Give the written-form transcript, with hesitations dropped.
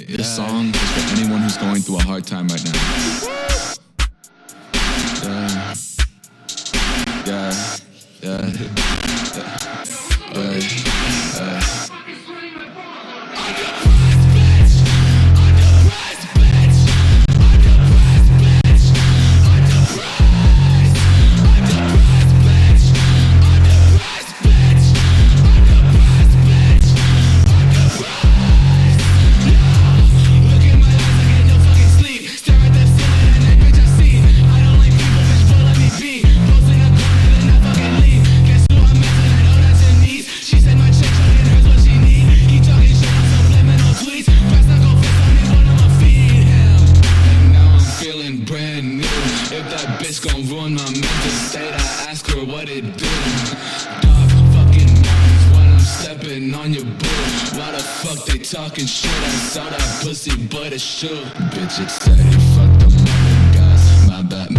This song is for anyone who's going through a hard time right now. If that bitch gon' ruin my mental state, I ask her what it do. Dog fucking minds when I'm stepping on your boo. Why the fuck they talking shit? I saw that pussy but it's true. Bitch, it's safe, fuck the mother guys. My bad.